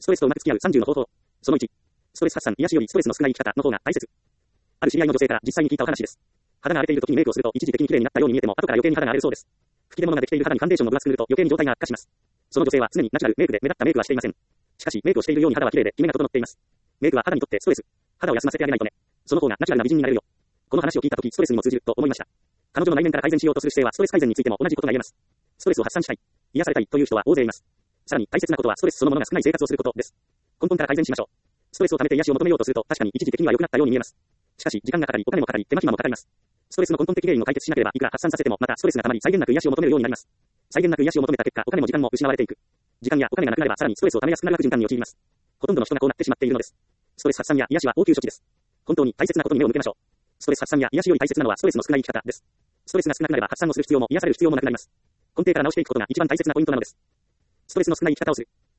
ストレスとうまく付き合う30の方法。その1。ストレス発散、癒しよりストレスの少ない生き方の方が大切。ある知り合いの女性から実際に聞いたお話です。肌が荒れている時にメイクをすると一時的に綺麗になったように見えても後から余計に肌が荒れるそうです。吹き出物ができている肌にファンデーションを分厚く塗ると余計に状態が悪化します。その女性は常にナチュラルメイクで目立ったメイクはしていません。しかしメイクをしているように肌は綺麗でキメが整っています。メイクは肌にとってストレス。肌を休ませてあげないとね。その方がナチュラルな美人になれるよ。この話を聞いた時ストレスにも通じると思いました。彼女の内面から改善しようとする姿勢はストレス改善についても同じことが言えます。ストレスを発散したい、癒されたいという人は大勢います。さらに大切なことはストレスそのものが少ない生活をすることです。根本から改善しましょう。ストレスを溜めて癒しを求めようとすると確かに一時的には良くなったように見えます。しかし時間がかかりお金もかかり手間暇もかかります。ストレスの根本的原因を解決しなければいくら発散させてもまたストレスが溜まり際限なく癒しを求めるようになります。際限なく癒しを求めた結果お金も時間も失われていく。時間やお金がなくなればさらにストレスを溜めやすくなる悪循環に陥ります。ほとんどの人がこうなってしまっているのです。ストレス発散や癒しは応急処置です。本当に大切なことに目を向けましょう。ストレス発散や癒しより大切なのはストレスの少ない生き方です。ストレスが少なくなれば発散をする必要も癒される必要もなくなります。根底から直していくことが一番大切なポイントなのです。ストレスの少ない生き方をする。